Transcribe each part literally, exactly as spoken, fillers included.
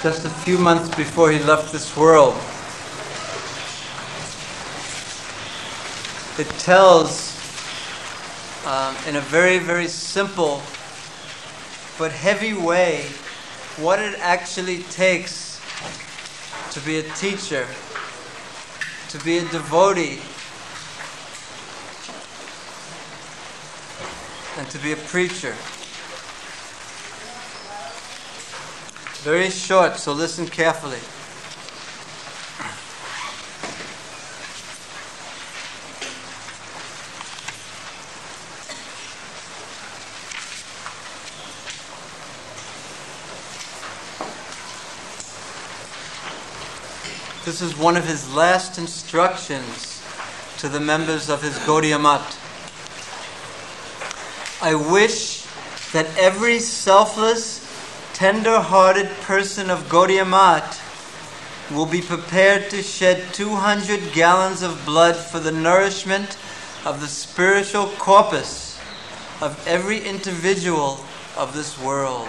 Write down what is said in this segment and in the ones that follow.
just a few months before he left this world. It tells um, in a very, very simple but heavy way what it actually takes to be a teacher, to be a devotee, and to be a preacher. Very short, so listen carefully. This is one of his last instructions to the members of his Gaudiya Math. I wish that every selfless, tender-hearted person of Gaudiya Math will be prepared to shed two hundred gallons of blood for the nourishment of the spiritual corpus of every individual of this world.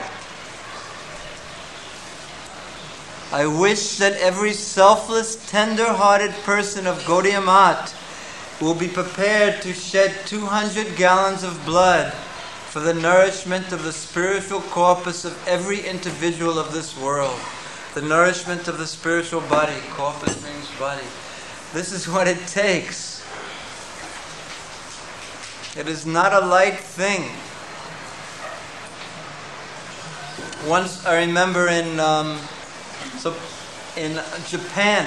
I wish that every selfless, tender-hearted person of Gaudiya Math will be prepared to shed two hundred gallons of blood for the nourishment of the spiritual corpus of every individual of this world. The nourishment of the spiritual body. Corpus means body. This is what it takes. It is not a light thing. Once, I remember in um, so in Japan,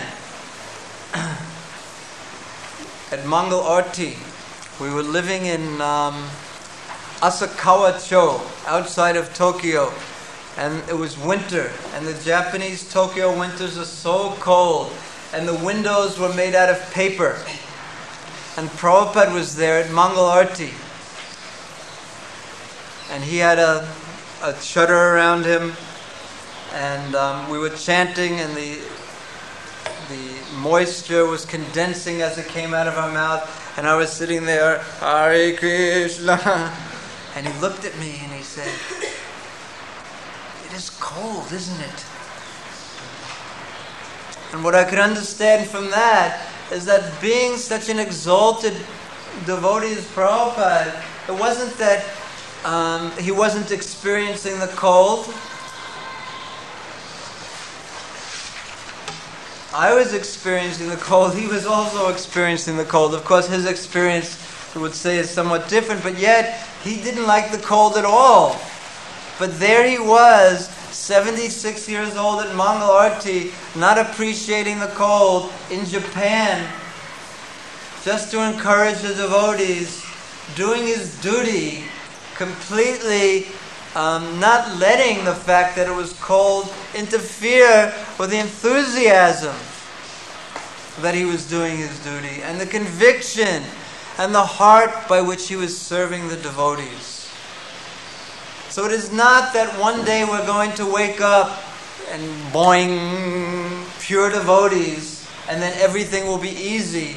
at Mangal Arti, we were living in um, Asakawa-cho, outside of Tokyo, and it was winter, and the Japanese Tokyo winters are so cold, and the windows were made out of paper. And Prabhupada was there at Mangal Arti, and he had a, a shutter around him, and um, we were chanting, and the the moisture was condensing as it came out of our mouth, and I was sitting there, Hare Krishna. And he looked at me and he said, "It is cold, isn't it?" And what I could understand from that is that being such an exalted devotee as Prabhupada, it wasn't that um, he wasn't experiencing the cold. I was experiencing the cold. He was also experiencing the cold. Of course, his experience, I would say, is somewhat different, but yet he didn't like the cold at all. But there he was, seventy-six years old at Mangal Arti, not appreciating the cold in Japan, just to encourage the devotees, doing his duty, completely um, not letting the fact that it was cold interfere with the enthusiasm that he was doing his duty, and the conviction and the heart by which he was serving the devotees. So it is not that one day we're going to wake up and boing, pure devotees, and then everything will be easy.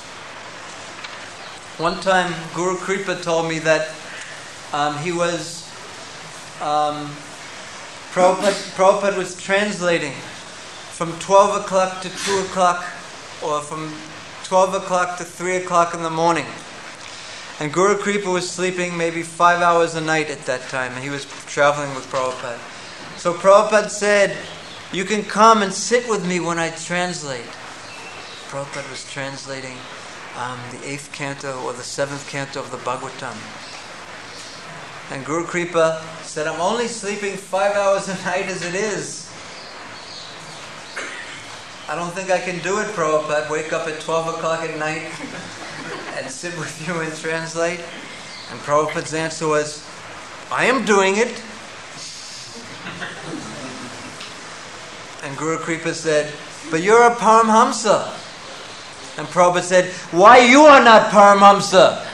One time Guru Kripa told me that um, he was, um, Prabhupada, Prabhupada was translating from twelve o'clock to two o'clock, or from twelve o'clock to three o'clock in the morning. And Guru Kripa was sleeping maybe five hours a night at that time, and he was traveling with Prabhupada. So Prabhupada said, "You can come and sit with me when I translate." Prabhupada was translating um, the eighth canto or the seventh canto of the Bhagavatam. And Guru Kripa said, "I'm only sleeping five hours a night as it is. I don't think I can do it, Prabhupada. Wake up at twelve o'clock at night and sit with you and translate." And Prabhupada's answer was, "I am doing it." And Guru Kripa said, "But you're a Paramhamsa." And Prabhupada said, "Why you are not Paramhamsa?"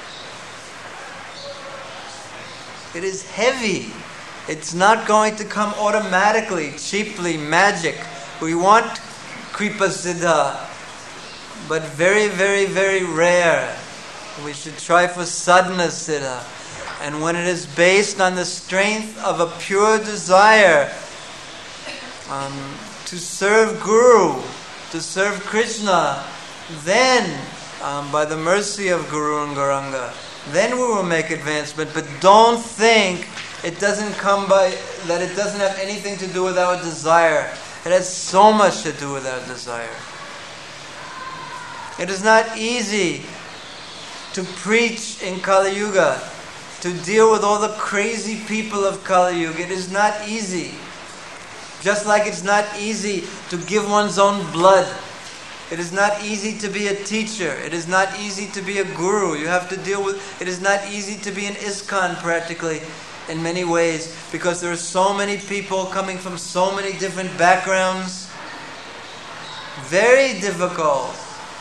It is heavy. It's not going to come automatically, cheaply, magic. We want Kripa Siddha, but very, very, very rare. We should try for Sadhana Siddha. And when it is based on the strength of a pure desire um, to serve Guru, to serve Krishna, then, um, by the mercy of Guru and Gauranga, then we will make advancement. But don't think it doesn't come by, that it doesn't have anything to do with our desire. It has so much to do with our desire. It is not easy to preach in Kali Yuga, to deal with all the crazy people of Kali Yuga. It is not easy. Just like it's not easy to give one's own blood. It is not easy to be a teacher. It is not easy to be a guru. You have to deal with, it is not easy to be an ISKCON practically in many ways, because there are so many people coming from so many different backgrounds. Very difficult.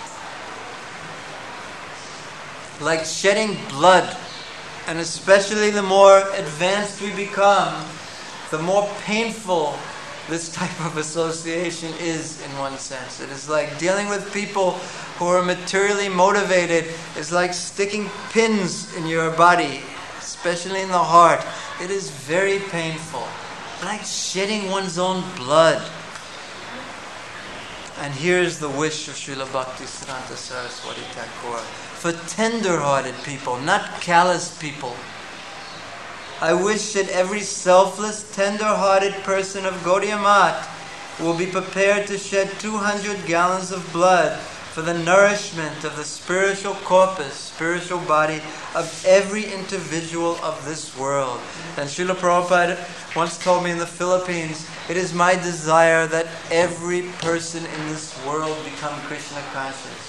Like shedding blood. And especially the more advanced we become, the more painful this type of association is, in one sense. It is like dealing with people who are materially motivated. It's like sticking pins in your body, especially in the heart. It is very painful. Like shedding one's own blood. And here's the wish of Srila Bhaktisiddhanta Saraswati Thakur for tender-hearted people, not callous people. I wish that every selfless, tender-hearted person of Gaudiya Math will be prepared to shed two hundred gallons of blood for the nourishment of the spiritual corpus, spiritual body of every individual of this world. And Srila Prabhupada once told me in the Philippines, it is my desire that every person in this world become Krishna conscious.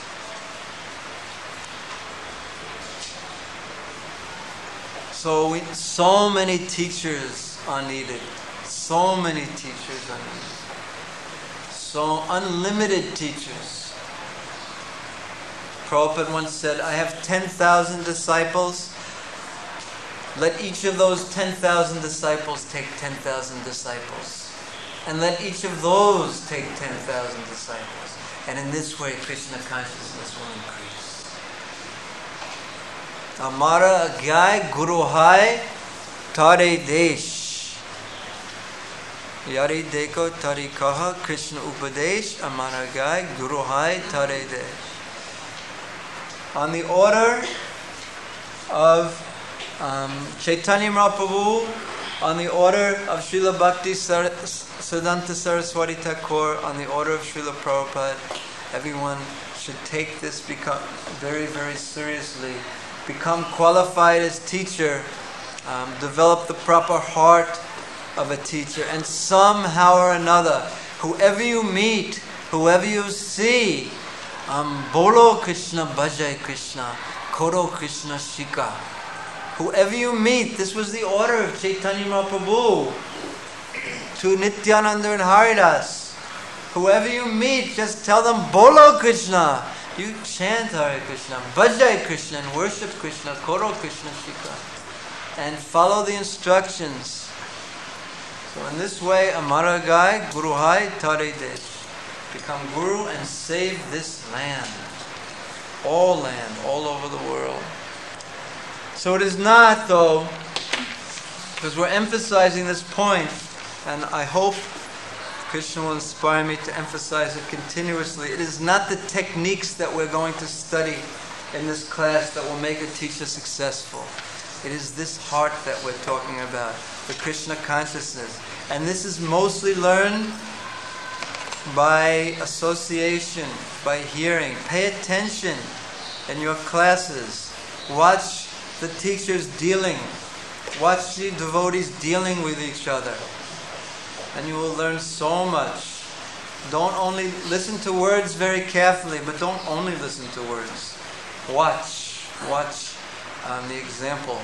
So, we, so many teachers are needed. So many teachers are needed. So unlimited teachers. Prabhupada once said, I have ten thousand disciples. Let each of those ten thousand disciples take ten thousand disciples. And let each of those take ten thousand disciples. And in this way, Krishna consciousness will increase. Amara agyay guru hai tare desh. Yari deko tari kaha Krishna upadesh. Amara agyay guru hai tare desh. On the order of um, Chaitanya Mahaprabhu, on the order of Srila Bhakti Sar- Siddhanta Saraswati Thakur, on the order of Srila Prabhupada, everyone should take this become very, very seriously. Become qualified as teacher, um, develop the proper heart of a teacher, and somehow or another, whoever you meet, whoever you see, um, Bolo Krishna Bhajai Krishna, Koro Krishna Shika. Whoever you meet, this was the order of Chaitanya Mahaprabhu to Nityananda and Haridas. Whoever you meet, just tell them Bolo Krishna. You chant Hare Krishna, Bhajai Krishna, and worship Krishna, Koro Krishna Shika, and follow the instructions. So in this way, Amara Gai, Guru Hai, Tare Desh. Become Guru and save this land. All land, all over the world. So it is not, though, because we're emphasizing this point, and I hope Krishna will inspire me to emphasize it continuously. It is not the techniques that we're going to study in this class that will make a teacher successful. It is this heart that we're talking about, the Krishna consciousness. And this is mostly learned by association, by hearing. Pay attention in your classes. Watch the teachers dealing. Watch the devotees dealing with each other. And you will learn so much. Don't only listen to words very carefully, but don't only listen to words. Watch. Watch um, the example.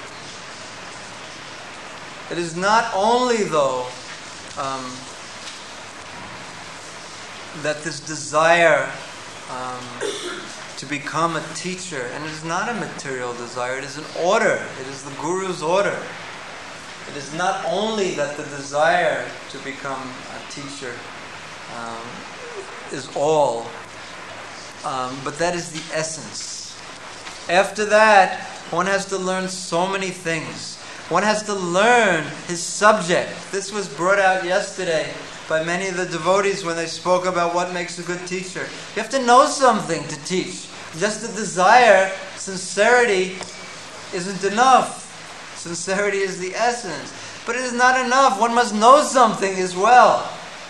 It is not only, though, um, that this desire um, to become a teacher, and it is not a material desire, it is an order. It is the Guru's order. It is not only that the desire to become a teacher um, is all, um, but that is the essence. After that, one has to learn so many things. One has to learn his subject. This was brought out yesterday by many of the devotees when they spoke about what makes a good teacher. You have to know something to teach. Just the desire, sincerity isn't enough. Sincerity is the essence. But it is not enough. One must know something as well.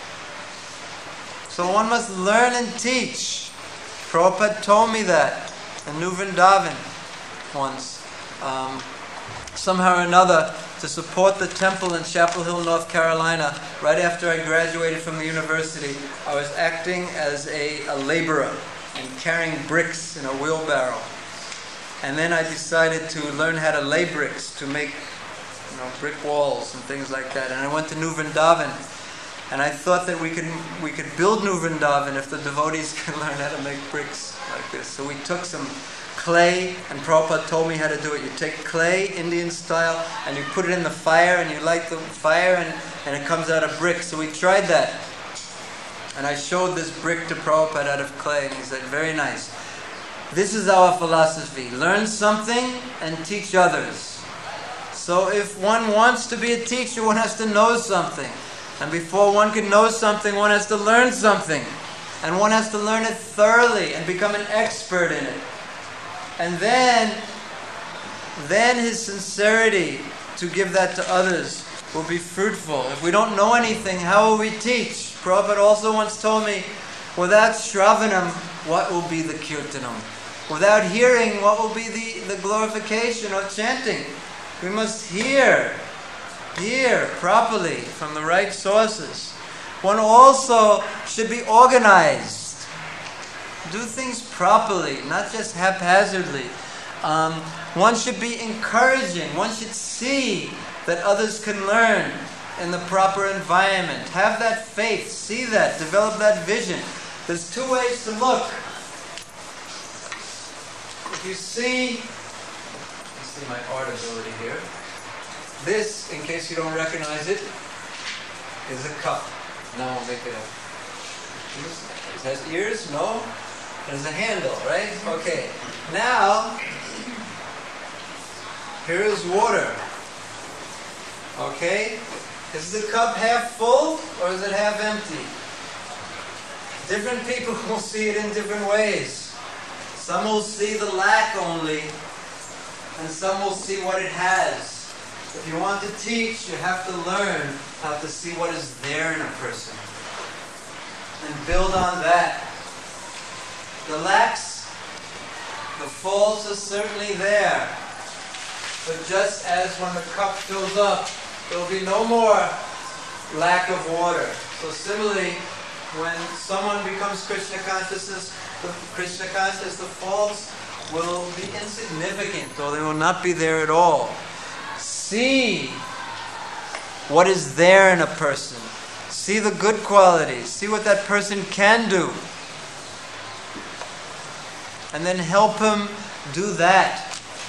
So one must learn and teach. Prabhupada told me that in New Vrindavan once. Um, somehow or another, to support the temple in Chapel Hill, North Carolina, right after I graduated from the university, I was acting as a, a laborer and carrying bricks in a wheelbarrow. And then I decided to learn how to lay bricks, to make you know, brick walls and things like that. And I went to New Vrindavan. And I thought that we could we could build New Vrindavan if the devotees could learn how to make bricks like this. So we took some clay, and Prabhupada told me how to do it. You take clay, Indian style, and you put it in the fire, and you light the fire, and, and it comes out of brick. So we tried that. And I showed this brick to Prabhupada out of clay, and he said, very nice. This is our philosophy. Learn something and teach others. So if one wants to be a teacher, one has to know something. And before one can know something, one has to learn something. And one has to learn it thoroughly and become an expert in it. And then, then his sincerity to give that to others will be fruitful. If we don't know anything, how will we teach? Prabhupada also once told me, without Shravanam, what will be the Kirtanam? Without hearing, what will be the, the glorification or chanting? We must hear. Hear properly from the right sources. One also should be organized. Do things properly, not just haphazardly. Um, one should be encouraging. One should see that others can learn in the proper environment. Have that faith. See that. Develop that vision. There's two ways to look. If you see, you see my art ability here. This, in case you don't recognize it, is a cup. Now I'll make it up. It has ears? No? There's a handle, right? Okay. Now, here is water. Okay? Is the cup half full or is it half empty? Different people will see it in different ways. Some will see the lack only, and some will see what it has. If you want to teach, you have to learn how to see what is there in a person and build on that. The lacks, the faults are certainly there. But just as when the cup fills up, there will be no more lack of water. So similarly, when someone becomes Krishna consciousness, the Krishna conscious, the faults will be insignificant, or they will not be there at all. See what is there in a person. See the good qualities. See what that person can do. And then help him do that.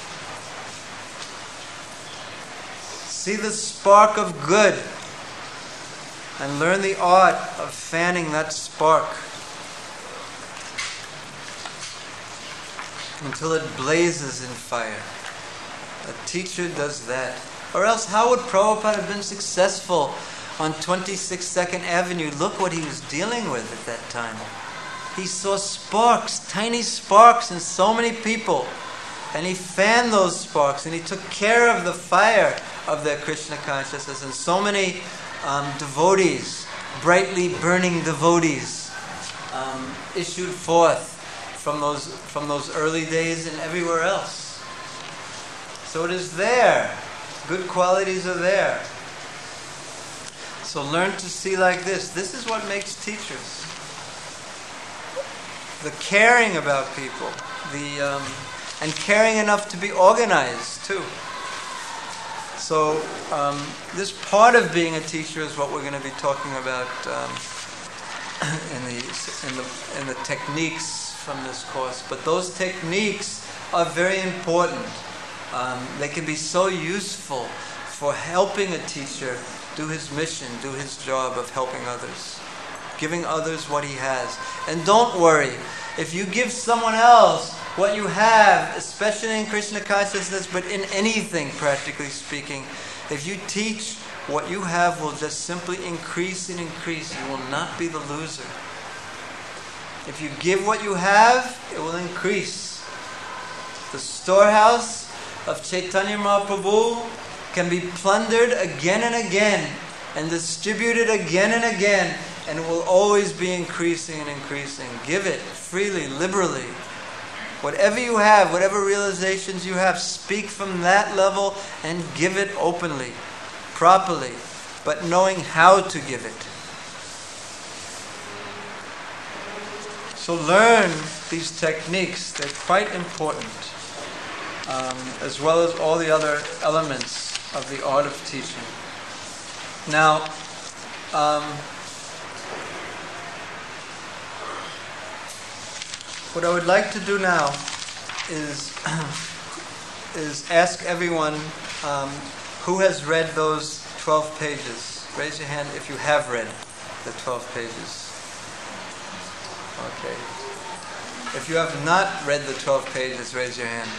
See the spark of good. And learn the art of fanning that spark until it blazes in fire. A teacher does that. Or else how would Prabhupada have been successful on twenty-sixth second Avenue? Look what he was dealing with at that time. He saw sparks, tiny sparks in so many people. And he fanned those sparks and he took care of the fire of their Krishna consciousness. And so many um, devotees, brightly burning devotees, um, issued forth from those, from those early days and everywhere else. So it is there. Good qualities are there. So learn to see like this. This is what makes teachers. The caring about people. The um, and caring enough to be organized too. So um, this part of being a teacher is what we're going to be talking about um, in the in the in the techniques from this course. But those techniques are very important. Um, they can be so useful for helping a teacher do his mission, do his job of helping others. giving others what he has. And don't worry, if you give someone else what you have, especially in Krishna consciousness, but in anything, practically speaking, if you teach, what you have will just simply increase and increase. You will not be the loser. If you give what you have, it will increase. The storehouse of Chaitanya Mahaprabhu can be plundered again and again and distributed again and again, and it will always be increasing and increasing. Give it freely, liberally. Whatever you have, whatever realizations you have, speak from that level and give it openly, properly, but knowing how to give it. So learn these techniques. They're quite important, um, as well as all the other elements of the art of teaching. Now, um, what I would like to do now is is ask everyone um, who has read those twelve pages. Raise your hand if you have read the twelve pages. Okay. If you have not read the twelve pages, raise your hand.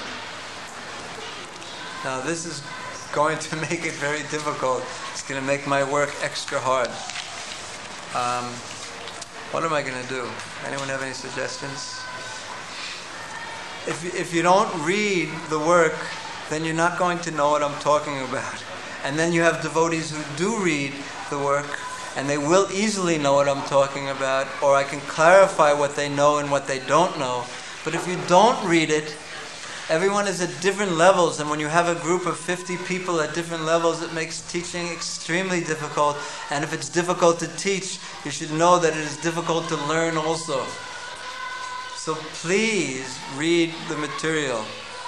Now this is going to make it very difficult. It's going to make my work extra hard. Um, what am I going to do? Anyone have any suggestions? If you, if you don't read the work, then you're not going to know what I'm talking about. And then you have devotees who do read the work, and they will easily know what I'm talking about, or I can clarify what they know and what they don't know. But if you don't read it, everyone is at different levels, and when you have a group of fifty people at different levels, it makes teaching extremely difficult. And if it's difficult to teach, you should know that it is difficult to learn also. So please read the material.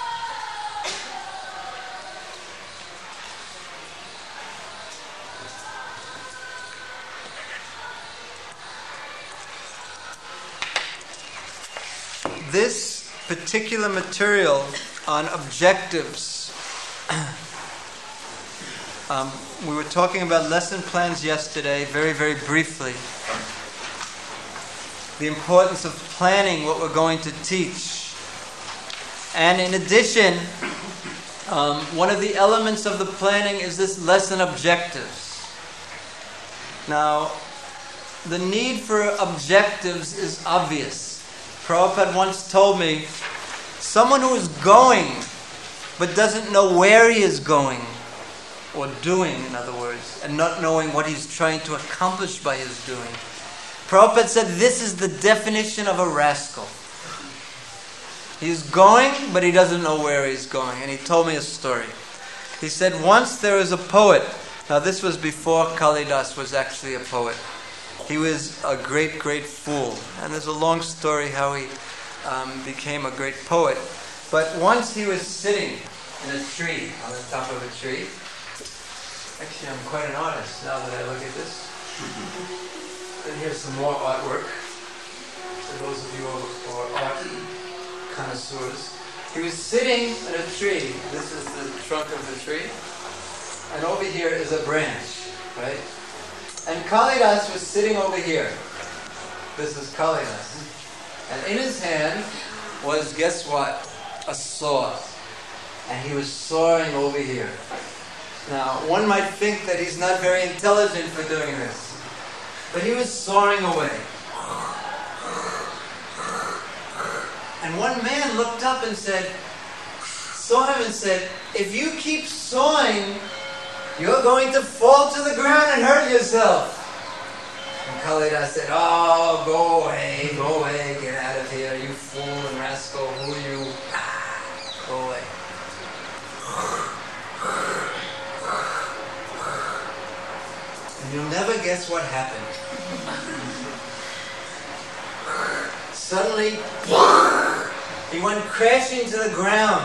This particular material on objectives, um, we were talking about lesson plans yesterday, very, very briefly. The importance of planning what we're going to teach. And in addition, um, one of the elements of the planning is this lesson objectives. Now, the need for objectives is obvious. Prabhupada once told me, someone who is going but doesn't know where he is going, or doing, in other words, and not knowing what he's trying to accomplish by his doing, Prabhupada said this is the definition of a rascal. He's going, but he doesn't know where he's going. And he told me a story. He said once there was a poet. Now this was before Kalidas was actually a poet. He was a great, great fool. And there's a long story how he um, became a great poet. But once he was sitting in a tree, on the top of a tree. Actually, I'm quite an artist now that I look at this. And here's some more artwork. For those of you who are art connoisseurs. He was sitting in a tree. This is the trunk of the tree. And over here is a branch, right? And Kalidas was sitting over here. This is Kalidas. And in his hand was, guess what? A saw. And he was sawing over here. Now, one might think that he's not very intelligent for doing this. But he was sawing away. And one man looked up and said, saw him and said, if you keep sawing, you're going to fall to the ground and hurt yourself. And Kalidas said, oh, go away, go away, get out of here, you fool and rascal, who are you? Ah, go away. And you'll never guess what happened. Suddenly, he went crashing to the ground.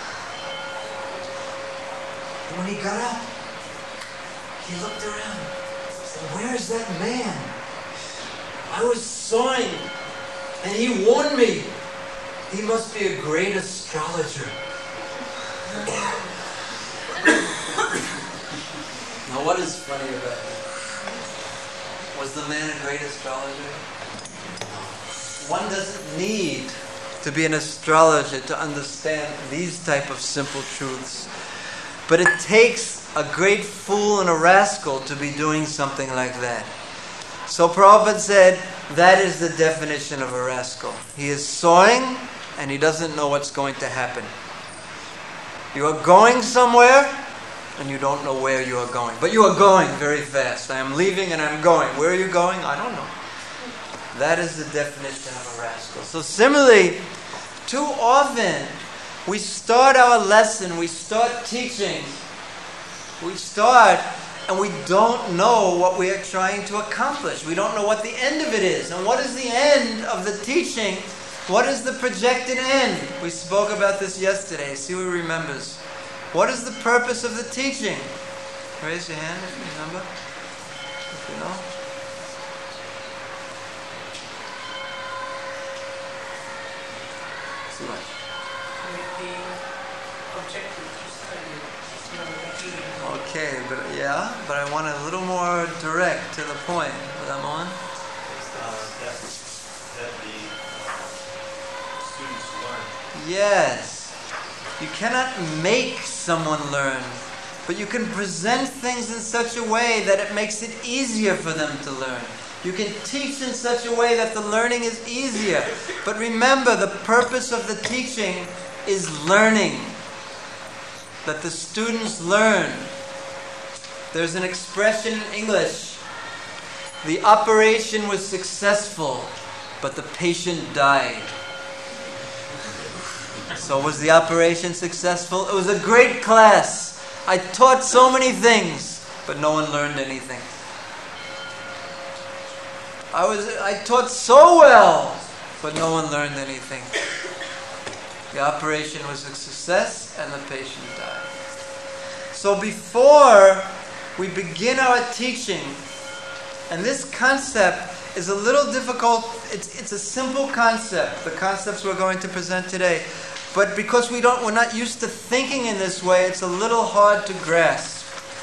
And when he got up, he looked around. He said, where is that man? I was sawing, and he warned me. He must be a great astrologer. Now, what is funny about that? Was the man a great astrologer? One doesn't need to be an astrologer to understand these type of simple truths. But it takes a great fool and a rascal to be doing something like that. So Prabhupada said, that is the definition of a rascal. He is sawing and he doesn't know what's going to happen. You are going somewhere and you don't know where you are going. But you are going very fast. I am leaving and I'm going. Where are you going? I don't know. That is the definition of a rascal. So similarly, too often we start our lesson, we start teaching, we start and we don't know what we are trying to accomplish. We don't know what the end of it is. And what is the end of the teaching? What is the projected end? We spoke about this yesterday. See who remembers. What is the purpose of the teaching? Raise your hand if you remember. If you know. See what? Okay, but yeah, but I want a little more direct to the point. Ramon? Uh, that, that the uh, students learn. Yes. You cannot make someone learn, but you can present things in such a way that it makes it easier for them to learn. You can teach in such a way that the learning is easier. But remember, the purpose of the teaching is learning. That the students learn. There's an expression in English. The operation was successful, but the patient died. So was the operation successful? It was a great class. I taught so many things, but no one learned anything. I was I taught so well, but no one learned anything. The operation was a success and the patient died. So before we begin our teaching, and this concept is a little difficult, it's it's a simple concept, the concepts we're going to present today. But because we don't we're not used to thinking in this way, it's a little hard to grasp.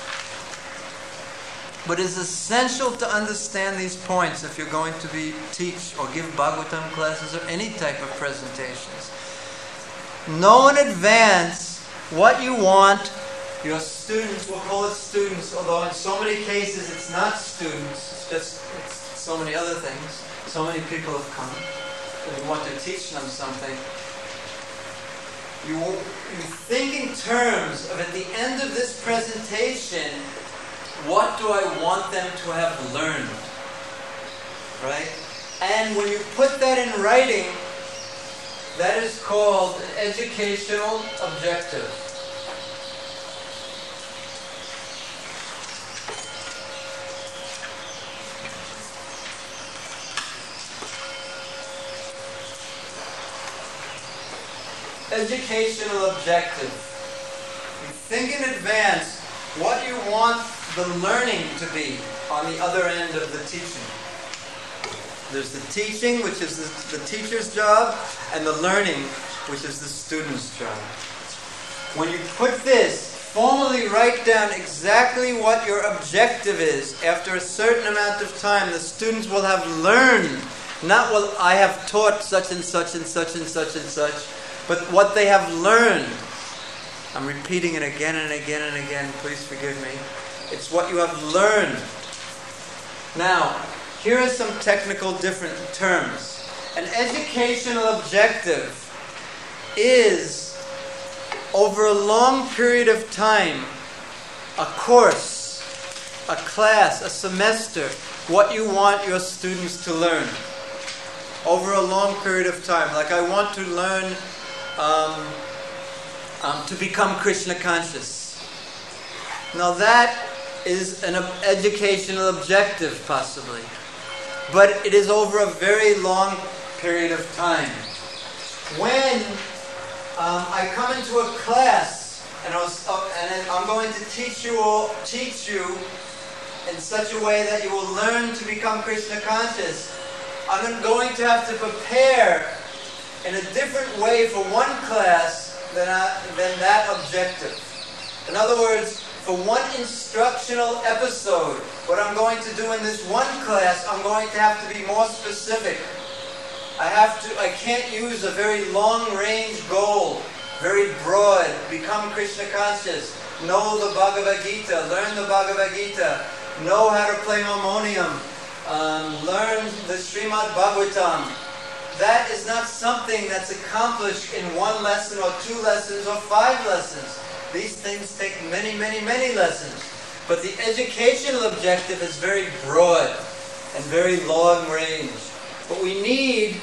But it's essential to understand these points if you're going to be teach or give Bhagavatam classes or any type of presentations. Know in advance what you want your students, we'll call it students, although in so many cases it's not students, it's just it's so many other things. So many people have come and you want to teach them something. You, you think in terms of, at the end of this presentation, what do I want them to have learned? Right? And when you put that in writing, that is called an educational objective. Educational objective. You think in advance what you want the learning to be on the other end of the teaching. There's the teaching, which is the, the teacher's job, and the learning, which is the student's job. When you put this, formally write down exactly what your objective is. After a certain amount of time, the students will have learned, not what I have taught such and such and such and such and such, but what they have learned. I'm repeating it again and again and again. Please forgive me. It's what you have learned. Now, here are some technical different terms. An educational objective is, over a long period of time, a course, a class, a semester, what you want your students to learn. Over a long period of time. Like I want to learn um, um, to become Krishna conscious. Now that is an educational objective, possibly. But it is over a very long period of time. When um, I come into a class and, I was, uh, and I'm going to teach you all, teach you in such a way that you will learn to become Krishna conscious, I'm going to have to prepare in a different way for one class than, I, than that objective. In other words, for one instructional episode. What I'm going to do in this one class, I'm going to have to be more specific. I have to, I can't use a very long-range goal, very broad, become Krishna conscious, know the Bhagavad Gita, learn the Bhagavad Gita, know how to play harmonium, um, learn the Srimad Bhagavatam. That is not something that's accomplished in one lesson or two lessons or five lessons. These things take many, many, many lessons. But the educational objective is very broad and very long range. But we need,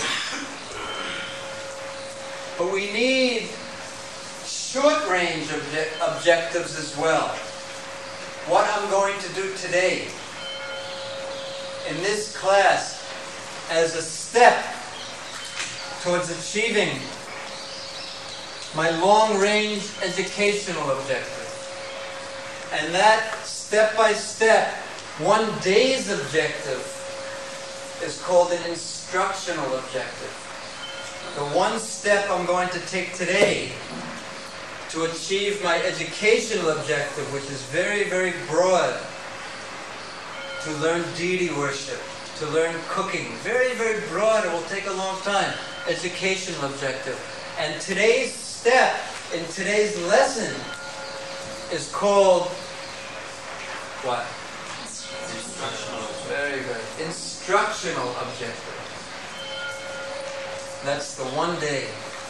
but we need short range obje- objectives as well. What I'm going to do today in this class as a step towards achieving my long-range educational objective. And that step-by-step, one day's objective is called an instructional objective. The one step I'm going to take today to achieve my educational objective, which is very, very broad, to learn deity worship, to learn cooking. Very, very broad. It will take a long time. Educational objective. And today's step in today's lesson is called what? Instructional. Very good. Instructional objective. That's the one day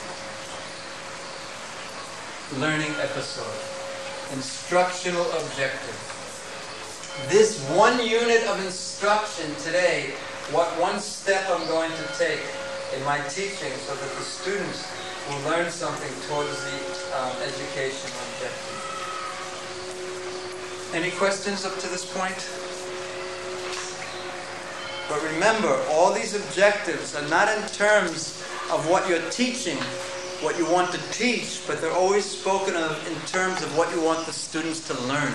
learning episode. Instructional objective. This one unit of instruction today, what one step I'm going to take in my teaching so that the students will learn something towards the um, educational objective. Any questions up to this point? But remember, all these objectives are not in terms of what you're teaching, what you want to teach, but they're always spoken of in terms of what you want the students to learn.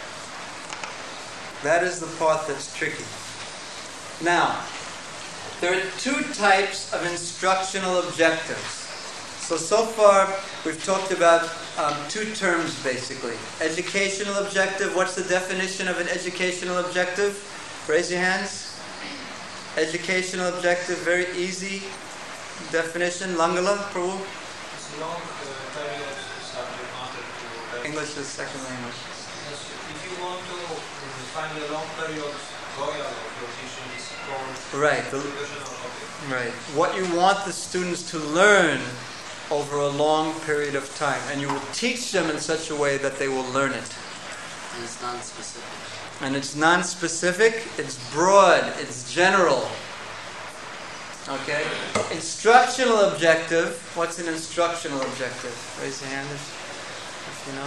That is the part that's tricky. Now, there are two types of instructional objectives. So, so far, we've talked about um, two terms, basically. Educational objective. What's the definition of an educational objective? Raise your hands. Educational objective, very easy definition. Langala, Prabhu? It's a long uh, period of subject matter to... English is second language. Yes, if you want to uh, find a long period goal of your teaching is called... Right. The, right. What you want the students to learn over a long period of time. And you will teach them in such a way that they will learn it. And it's non-specific. And it's non-specific, it's broad, it's general. Okay? Instructional objective. What's an instructional objective? Raise your hand if, if you know.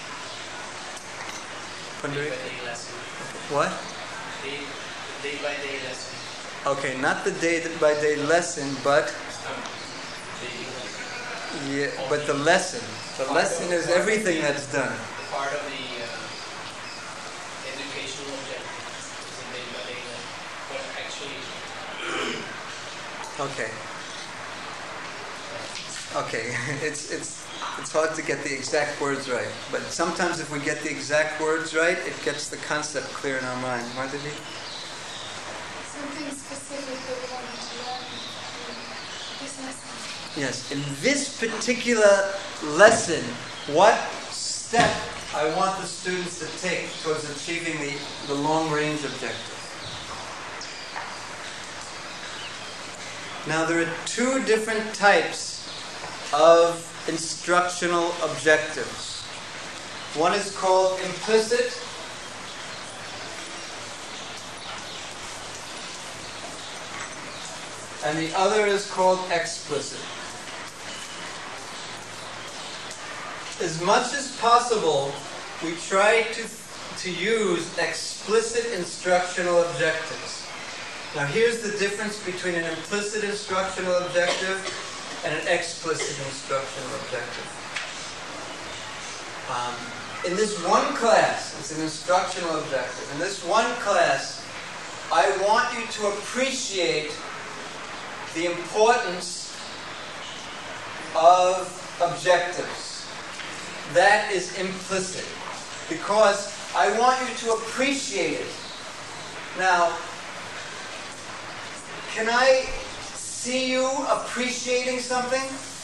Day by day lesson. What? Day, day by day lesson. Okay, not the day by day lesson, but yeah, but the lesson. The lesson is everything that's done. Part of the uh, educational objective is a day by day lesson. But actually... Okay. Okay, it's it's it's hard to get the exact words right, but sometimes if we get the exact words right, it gets the concept clear in our mind. Why did he? Something specific that we want to learn in this lesson. Yes, in this particular lesson, what step I want the students to take towards achieving the, the long-range objective. Now there are two different types of instructional objectives. One is called implicit, and the other is called explicit. As much as possible, we try to, to use explicit instructional objectives. Now here's the difference between an implicit instructional objective and an explicit instructional objective. Um, in this one class, it's an instructional objective. In this one class, I want you to appreciate the importance of objectives. That is implicit. because I want you to appreciate it. Now, can I see you appreciating something?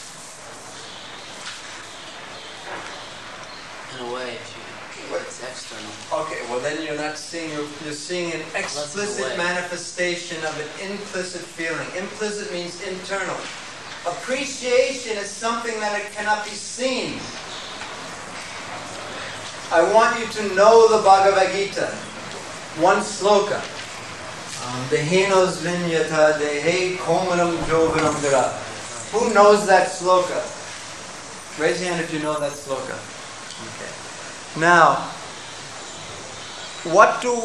In a way, if you, it's external. Okay, well then you're not seeing, you're seeing an explicit way. manifestation of an implicit feeling. Implicit means internal. Appreciation is something that it cannot be seen. I want you to know the Bhagavad Gita. One sloka. Dehinos vinyata dehe komanam jovaram vira. Who knows that sloka? Raise your hand if you know that sloka. Okay. Now, what do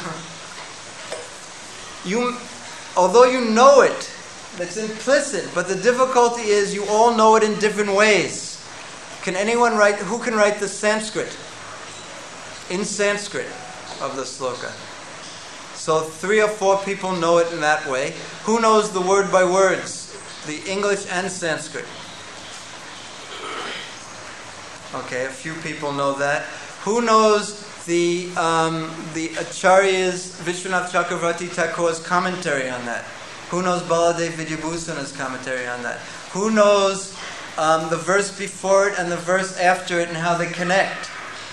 you, although you know it, it's implicit, but the difficulty is you all know it in different ways. Can anyone write, who can write the Sanskrit? In Sanskrit of the sloka. So three or four people know it in that way. Who knows the word by words? The English and Sanskrit. Okay, a few people know that. Who knows the um, the Acharya's Vishwanath Chakravarti Thakur's commentary on that? Who knows Baladev Vidyabhusana's commentary on that? Who knows um, the verse before it and the verse after it and how they connect?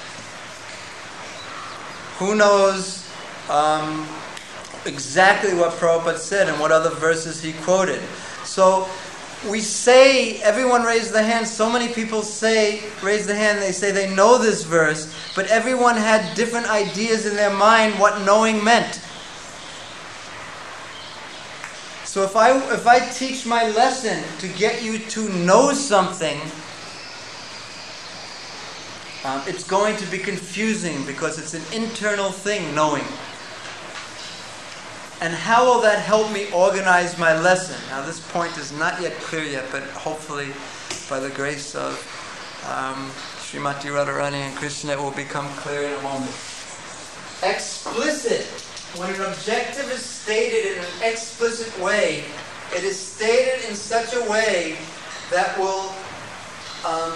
Who knows um, exactly what Prabhupada said and what other verses he quoted? So we say, everyone raised the hand, so many people say, raise the hand, they say they know this verse, but everyone had different ideas in their mind what knowing meant. So if I if I teach my lesson to get you to know something, um, it's going to be confusing because it's an internal thing, knowing. And how will that help me organize my lesson? Now this point is not yet clear yet, but hopefully by the grace of um, Srimati Radharani and Krishna it will become clear in a moment. Explicit. When an objective is stated in an explicit way, it is stated in such a way that will um,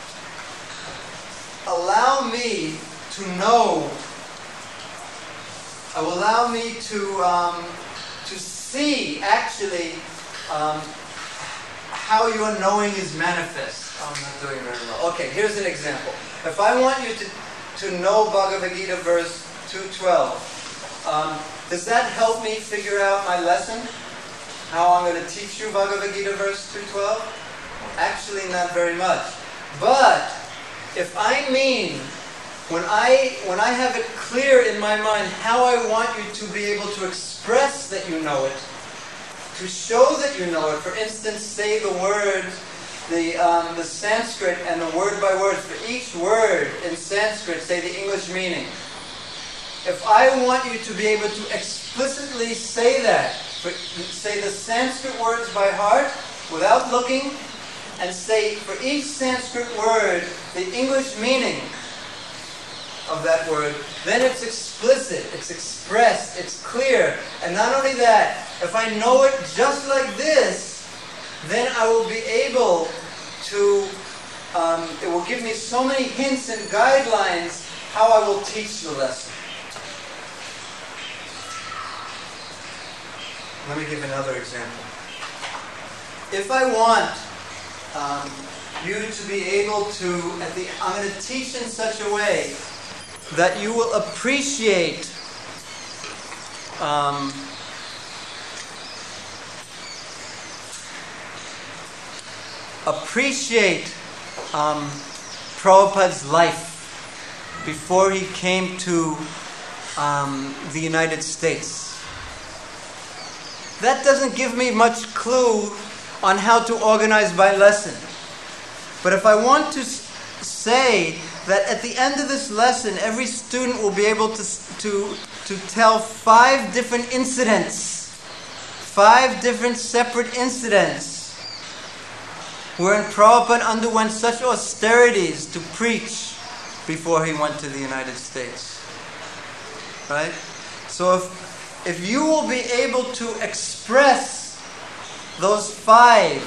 allow me to know, uh, will allow me to um, to see actually um, how your knowing is manifest. Oh, I'm not doing very well. Okay, here's an example. If I want you to, to know Bhagavad Gita verse two twelve, Um, does that help me figure out my lesson? How I'm going to teach you Bhagavad Gita verse two twelve? Actually, not very much. But if I mean, when I when I have it clear in my mind how I want you to be able to express that you know it, to show that you know it, for instance, say the words, the um, the Sanskrit and the word by word, for each word in Sanskrit, say the English meaning. If I want you to be able to explicitly say that, for, say the Sanskrit words by heart without looking, and say for each Sanskrit word the English meaning of that word, then it's explicit, it's expressed, it's clear. And not only that, if I know it just like this, then I will be able to, um, it will give me so many hints and guidelines how I will teach the lesson. Let me give another example. If I want um, you to be able to, at the, I'm going to teach in such a way that you will appreciate um, appreciate um, Prabhupada's life before he came to um, the United States. That doesn't give me much clue on how to organize my lesson. But if I want to say that at the end of this lesson, every student will be able to, to, to tell five different incidents, five different separate incidents, wherein Prabhupada underwent such austerities to preach before he went to the United States. Right? So if If you will be able to express those five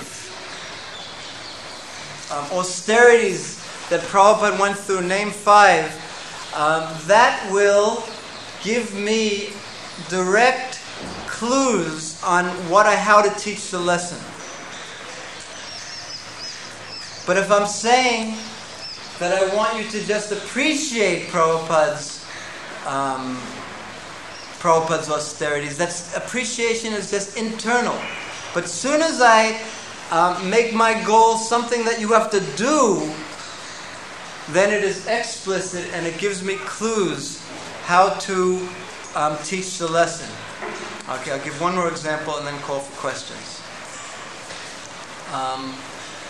um, austerities that Prabhupada went through, name five, um, that will give me direct clues on what I, how to teach the lesson. But if I'm saying that I want you to just appreciate Prabhupada's um, Prabhupada's austerities, that's appreciation is just internal. But soon as I um, make my goal something that you have to do, then it is explicit and it gives me clues how to um, teach the lesson. Okay, I'll give one more example and then call for questions. Um,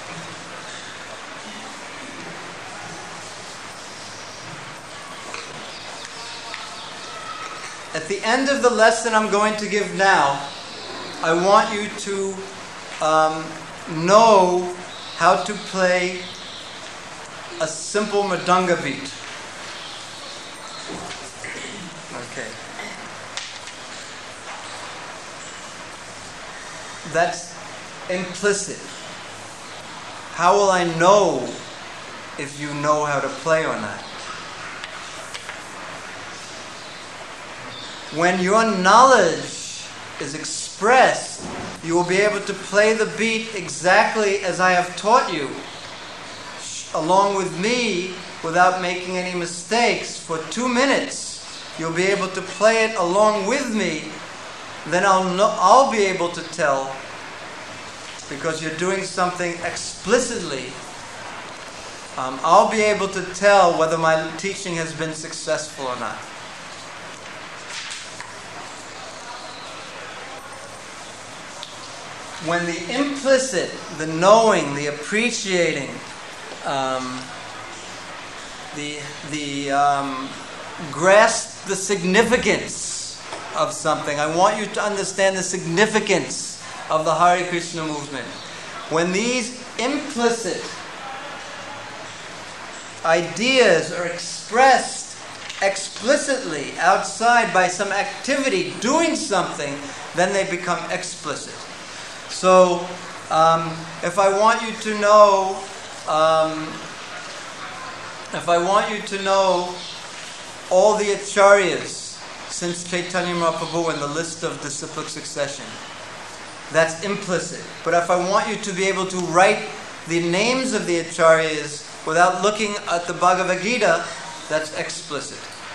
At the end of the lesson I'm going to give now, I want you to um, know how to play a simple mridanga beat. Okay. That's implicit. How will I know if you know how to play or not? When your knowledge is expressed, you will be able to play the beat exactly as I have taught you, along with me, without making any mistakes, for two minutes. You'll be able to play it along with me. Then I'll know, I'll be able to tell, because you're doing something explicitly. Um, I'll be able to tell whether my teaching has been successful or not. When the implicit, the knowing, the appreciating, um, the the um, grasp the significance of something. I want you to understand the significance of the Hare Krishna movement. When these implicit ideas are expressed explicitly outside by some activity, doing something, then they become explicit. So, um, if I want you to know, um, if I want you to know all the acharyas since Chaitanya Mahaprabhu in the list of disciplic succession, that's implicit. But if I want you to be able to write the names of the acharyas without looking at the Bhagavad Gita, that's explicit.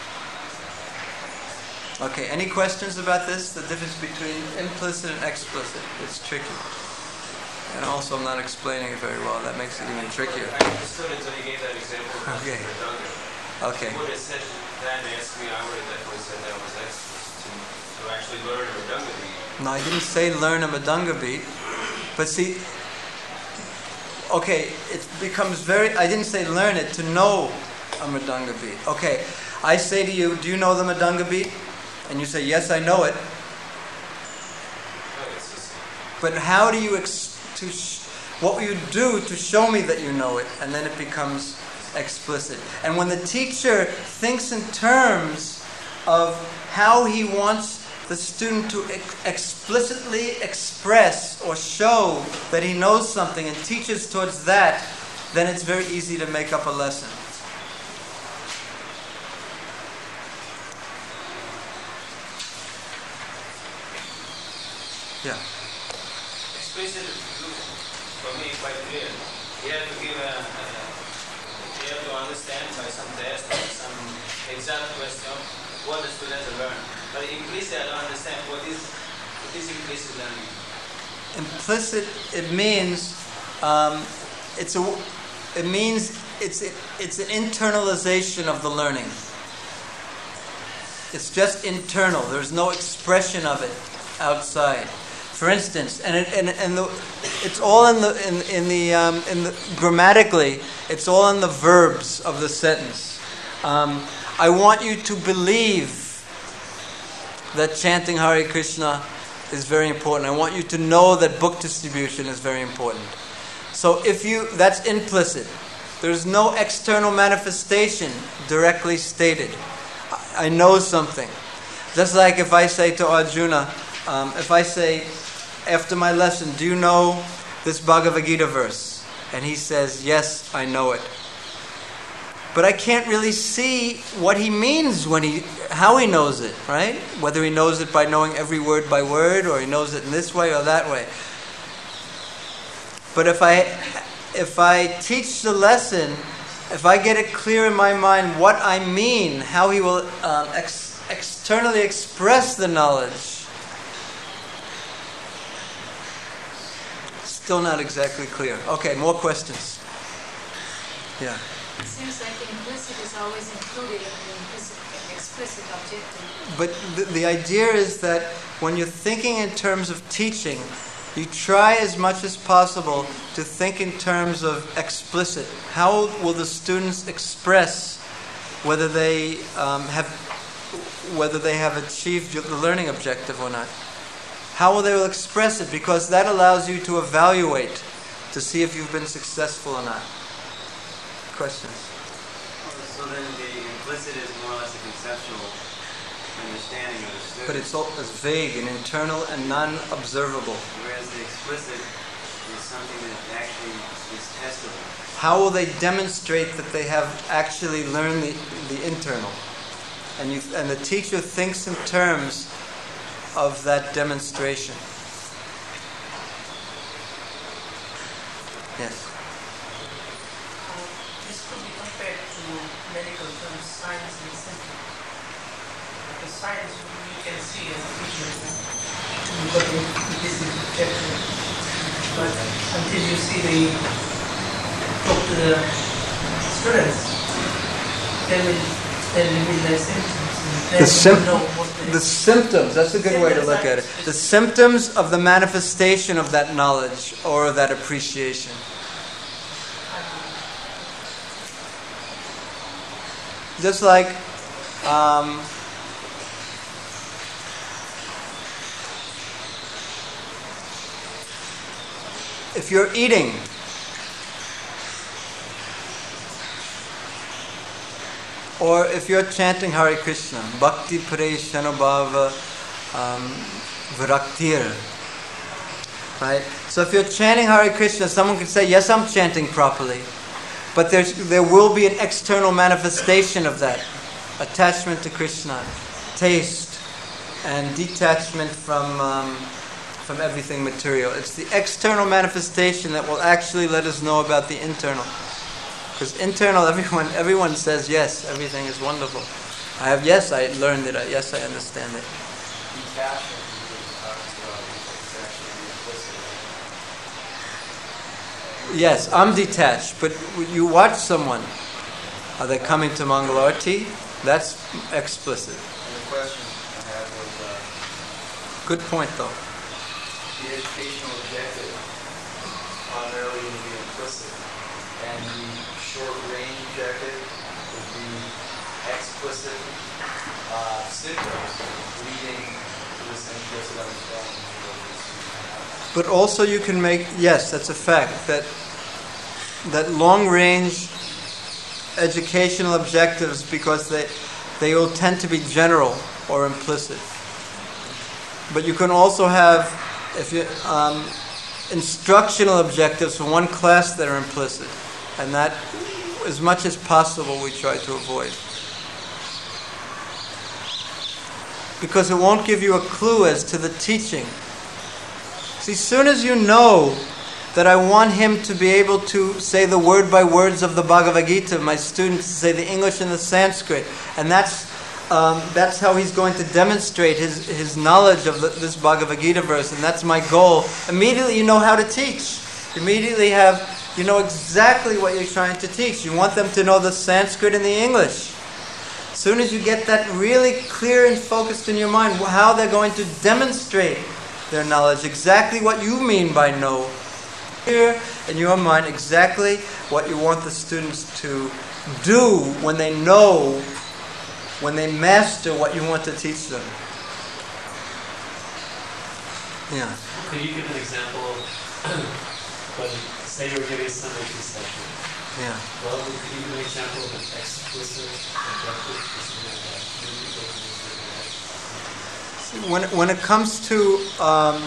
Okay, any questions about this? The difference between implicit and explicit. It's tricky. And also I'm not explaining it very well. That makes it even trickier. I understood it until you gave that example of Okay. Mridanga. Okay. You would have said that and asked me, I would have definitely said that was explicit to, to actually learn Mridanga beat. No, I didn't say learn a Mridanga beat. But see, okay, it becomes very, I didn't say learn it, to know a Mridanga beat. Okay, I say to you, do you know the Mridanga beat? And you say, yes, I know it. But how do you, ex- to sh- what will you do to show me that you know it? And then it becomes explicit. And when the teacher thinks in terms of how he wants the student to ex- explicitly express or show that he knows something and teaches towards that, then it's very easy to make up a lesson. Yeah. Explicit for me quite clear. You have to give a, a you have to understand by some test or some exact question what the student will learn. But implicit, I don't understand what is what is implicit learning. Implicit, it means um, it's a it means it's it's an internalization of the learning. It's just internal. There's no expression of it outside. For instance, and it, and and the, it's all in the in in the um, in the grammatically, it's all in the verbs of the sentence. Um, I want you to believe that chanting Hare Krishna is very important. I want you to know that book distribution is very important. So if you, that's implicit. There's no external manifestation directly stated. I, I know something. Just like if I say to Arjuna, um, if I say after my lesson, do you know this Bhagavad Gita verse? And he says, yes, I know it. but I can't really see what he means when he, how he knows it, right? Whether he knows it by knowing every word by word, or he knows it in this way or that way. But if I, if I teach the lesson, if I get it clear in my mind what I mean, how he will um, ex- externally express the knowledge, still not exactly clear. Okay, more questions. Yeah. It seems like the implicit is always included in the implicit, explicit objective. But the, the idea is that when you're thinking in terms of teaching, you try as much as possible to think in terms of explicit. How will the students express whether they um, have whether they have achieved the learning objective or not? How will they will express it? Because that allows you to evaluate to see if you've been successful or not. Questions? So then the implicit is more or less a conceptual understanding of the student. But it's, all, it's vague and internal and non-observable. Whereas the explicit is something that actually is testable. How will they demonstrate that they have actually learned the, the internal? And, you, and the teacher thinks in terms of that demonstration. Yes. This could be compared to medical terms, science and symptom. Because science you can see as a teacher because it is objective. But until you see the talk to the students, they will tell you with their symptoms. And The, sim- know what they the symptoms, that's a good way to look at it. The symptoms of the manifestation of that knowledge or of that appreciation. Just like um, if you're eating, or if you're chanting Hare Krishna, Bhakti Pareshanubhava um, Viraktir, right? So if you're chanting Hare Krishna, someone can say, yes, I'm chanting properly. But there's, there will be an external manifestation of that. Attachment to Krishna, taste, and detachment from um, from everything material. It's the external manifestation that will actually let us know about the internal. Because internal, everyone everyone says, yes, everything is wonderful. I have, yes, I learned it. Yes, I understand it. Detachment is actually implicit. Yes, I'm detached, but you watch someone. Are they coming to Mangalarti? That's explicit. And the question I had was uh, Good point, though. the educational objective primarily would be implicit, and the short-range objective would be explicit uh, symptoms leading to this implicit understanding. But also you can make, yes, that's a fact, that that long-range educational objectives, because they they will tend to be general or implicit. But you can also have, if you um, instructional objectives for one class that are implicit, and that, as much as possible, we try to avoid. Because it won't give you a clue as to the teaching. See, as soon as you know that I want him to be able to say the word by words of the Bhagavad Gita, my students to say the English and the Sanskrit, and that's um, that's how he's going to demonstrate his, his knowledge of the, this Bhagavad Gita verse, and that's my goal. Immediately you know how to teach. Immediately have you know exactly what you're trying to teach. You want them to know the Sanskrit and the English. As soon as you get that really clear and focused in your mind, how they're going to demonstrate their knowledge, exactly what you mean by know. Clear in your mind exactly what you want the students to do when they know, when they master what you want to teach them. Yeah. Could you give an example of when, say you were giving a Sunday tea session? Yeah. Well, could you give an example of an explicit objective for something like that? When when it comes to um,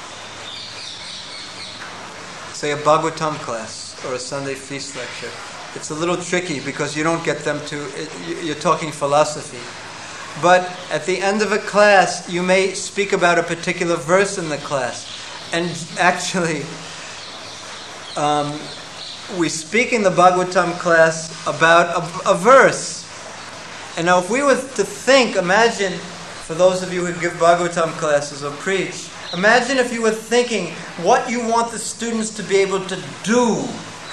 say a Bhagavatam class or a Sunday feast lecture, it's a little tricky because you don't get them to, you're talking philosophy. But at the end of a class, you may speak about a particular verse in the class. And actually, um, we speak in the Bhagavatam class about a, a verse. And now if we were to think, imagine, for those of you who give Bhagavatam classes or preach, imagine if you were thinking what you want the students to be able to do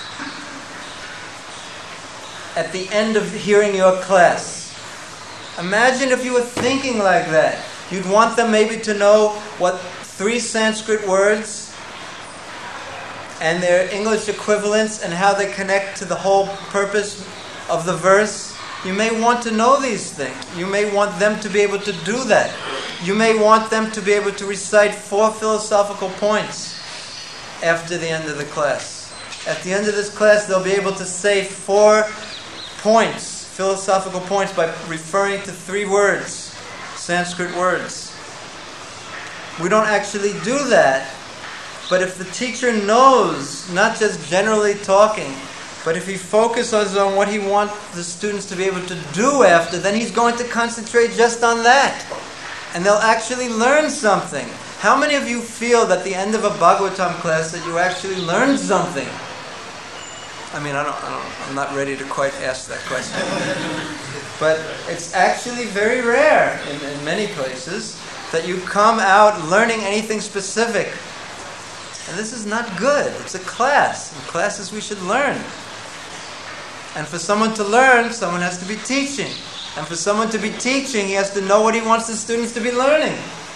at the end of hearing your class. Imagine if you were thinking like that. You'd want them maybe to know what three Sanskrit words and their English equivalents and how they connect to the whole purpose of the verse. You may want to know these things. You may want them to be able to do that. You may want them to be able to recite four philosophical points after the end of the class. At the end of this class, they'll be able to say four points, philosophical points, by referring to three words, Sanskrit words. We don't actually do that, but if the teacher knows, not just generally talking, but if he focuses on what he wants the students to be able to do after, then he's going to concentrate just on that. And they'll actually learn something. How many of you feel that at the end of a Bhagavatam class that you actually learned something? I mean, I don't, I don't, I'm not ready to quite ask that question. But it's actually very rare in, in many places that you come out learning anything specific. And this is not good. It's a class. In classes we should learn. And for someone to learn, someone has to be teaching. And for someone to be teaching, he has to know what he wants the students to be learning.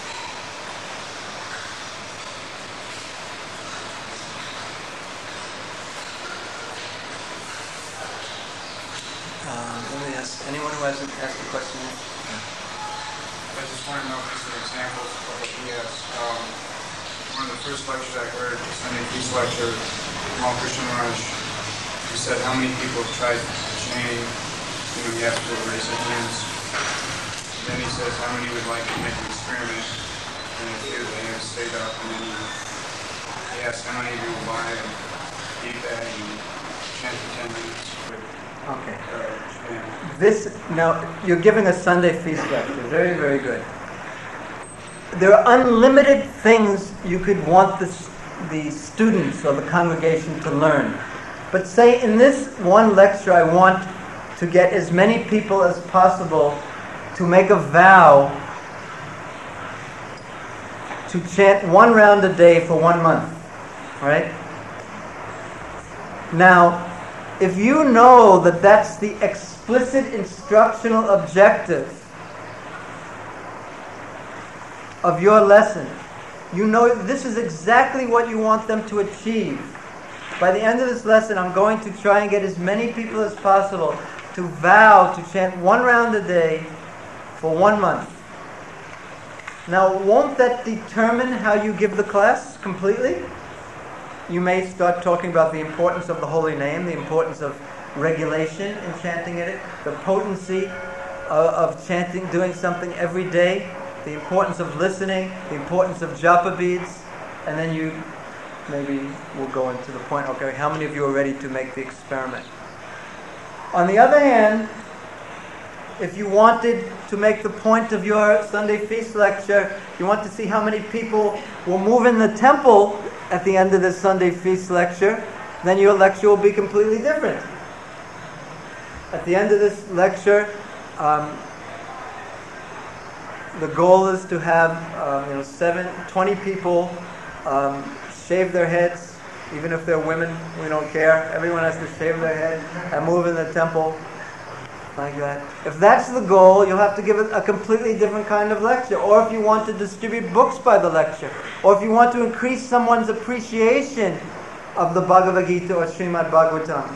Um, let me ask, anyone who hasn't asked a question yet? I just want to know if there's an example of what he asked. Um, one of the first lectures I heard, the Sunday Peace lecture, Ramal Krishna Maharaj, he said how many people have tried chanting, you know, you have to raise their hands. Then he says how many would like to make an experiment, and a few they have stayed up, and then he, he asks how many of you will buy and eat that and chant for ten minutes with Okay. uh, Japan. This, now, you're giving a Sunday feast lecture. Very, very good. There are unlimited things you could want the, the students or the congregation to learn. But say in this one lecture I want to get as many people as possible to make a vow to chant one round a day for one month. Right? Now, if you know that that's the explicit instructional objective of your lesson, you know this is exactly what you want them to achieve. By the end of this lesson, I'm going to try and get as many people as possible to vow to chant one round a day for one month. Now, won't that determine how you give the class completely? You may start talking about the importance of the holy name, the importance of regulation in chanting it, the potency of, of chanting, doing something every day, the importance of listening, the importance of japa beads, and then you maybe we'll go into the point, okay, how many of you are ready to make the experiment? On the other hand, if you wanted to make the point of your Sunday feast lecture, you want to see how many people will move in the temple at the end of the Sunday feast lecture, then your lecture will be completely different. At the end of this lecture, um, the goal is to have um, you know, seven, twenty people um, shave their heads, even if they're women, we don't care. Everyone has to shave their head and move in the temple like that. If that's the goal, you'll have to give it a completely different kind of lecture. Or if you want to distribute books by the lecture, or if you want to increase someone's appreciation of the Bhagavad Gita or Srimad Bhagavatam.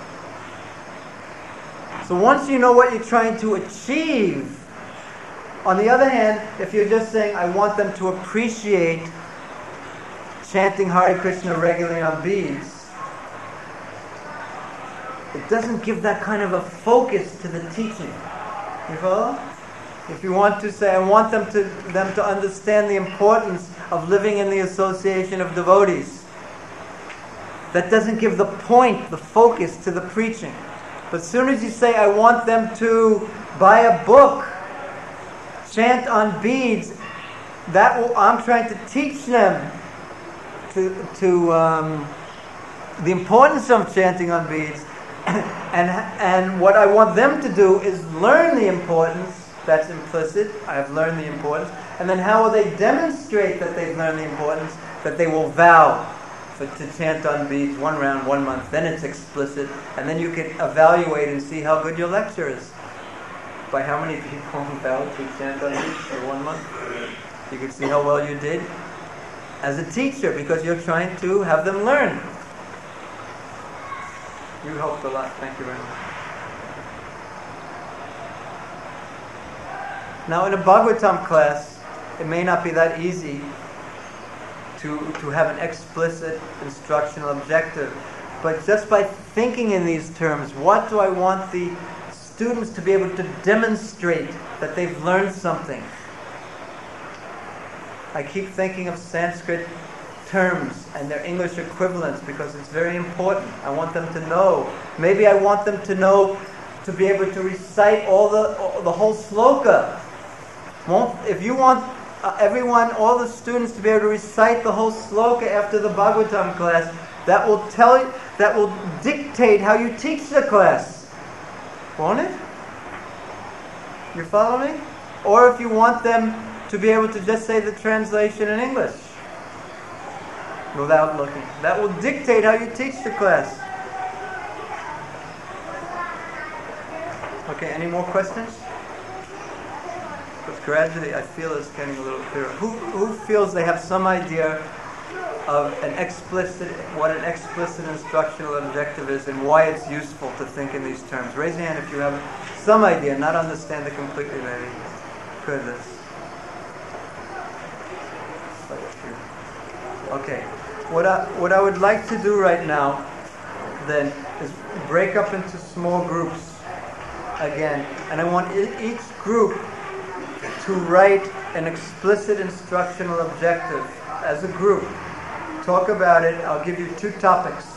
So once you know what you're trying to achieve, on the other hand, if you're just saying, I want them to appreciate chanting Hare Krishna regularly on beads, it doesn't give that kind of a focus to the teaching. You follow? If you want to say, I want them to them to understand the importance of living in the association of devotees, that doesn't give the point, the focus to the preaching. But as soon as you say, I want them to buy a book, chant on beads, that will, I'm trying to teach them to, to um, the importance of chanting on beads. and, and what I want them to do is learn the importance. That's implicit. I've learned the importance. And then how will they demonstrate that they've learned the importance? That they will vow for, to chant on beads one round, one month. Then it's explicit. And then you can evaluate and see how good your lecture is. By how many people vow to chant on beads for one month. You can see how well you did as a teacher, because you're trying to have them learn. You helped a lot. Thank you very much. Now, in a Bhagavatam class, it may not be that easy to, to have an explicit instructional objective. But just by thinking in these terms, what do I want the students to be able to demonstrate that they've learned something? I keep thinking of Sanskrit terms and their English equivalents because it's very important. I want them to know. Maybe I want them to know, to be able to recite all the all, the whole sloka. Won't, if you want uh, everyone, all the students to be able to recite the whole sloka after the Bhagavatam class, that will tell you, that will dictate how you teach the class. Won't it? You follow me? Or if you want them to be able to just say the translation in English without looking. That will dictate how you teach the class. Okay, any more questions? Because gradually I feel it's getting a little clearer. Who, who feels they have some idea of an explicit, what an explicit instructional objective is and why it's useful to think in these terms? Raise your hand if you have some idea, not understand it completely maybe. Good. Okay. What I, what I would like to do right now, then, is break up into small groups again. And I want e- each group to write an explicit instructional objective as a group. Talk about it. I'll give you two topics.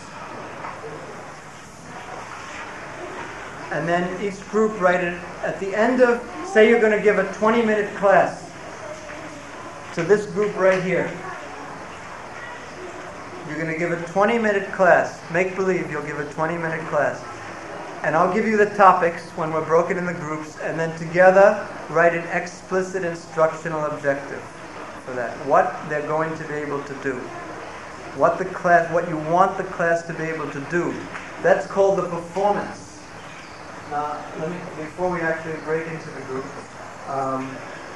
And then each group write it at the end of, say you're going to give a twenty-minute class to this group right here. You're going to give a twenty-minute class. Make believe you'll give a twenty-minute class. And I'll give you the topics when we're broken into groups, and then together write an explicit instructional objective for that. What they're going to be able to do. What the class, what you want the class to be able to do. That's called the performance. Now, let me, before we actually break into the group, um,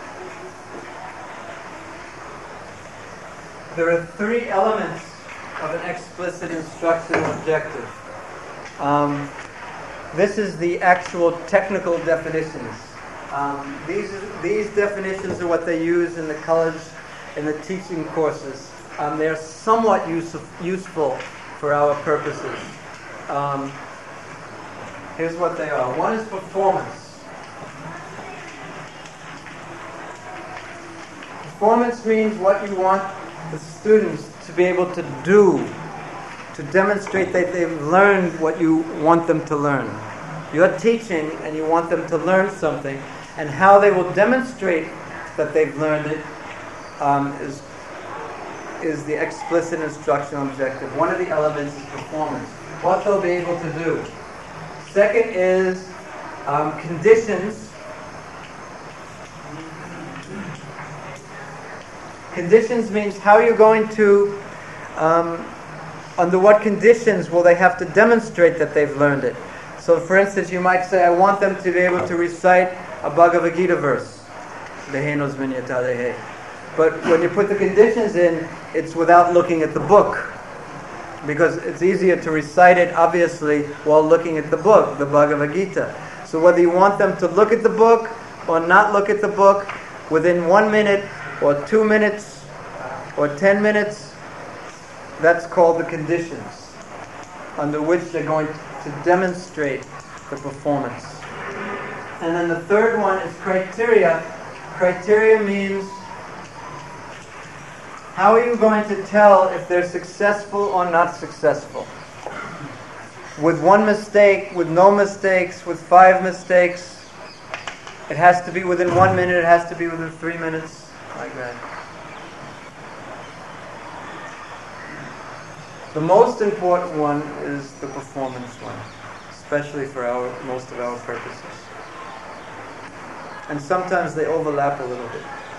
there are three elements of an explicit instructional objective. Um, this is the actual technical definitions. Um, these these definitions are what they use in the college, in the teaching courses. Um, they're somewhat use, useful for our purposes. Um, here's what they are. One is performance. Performance means what you want the students to be able to do, to demonstrate that they've learned what you want them to learn. You're teaching and you want them to learn something, and how they will demonstrate that they've learned it um, is, is the explicit instructional objective. One of the elements is performance, what they'll be able to do. Second is um, conditions. Conditions means how you're going to, um, under what conditions will they have to demonstrate that they've learned it. So for instance, you might say, I want them to be able to recite a Bhagavad Gita verse. But when you put the conditions in, it's without looking at the book. Because it's easier to recite it, obviously, while looking at the book, the Bhagavad Gita. So whether you want them to look at the book or not look at the book, within one minute or two minutes or ten minutes, that's called the conditions under which they're going to demonstrate the performance. And then the third one is criteria. Criteria means how are you going to tell if they're successful or not successful? with one mistake, with no mistakes, with five mistakes. It has to be within one minute, it has to be within three minutes, like that. The most important one is the performance one, especially for our most of our purposes. And sometimes they overlap a little bit.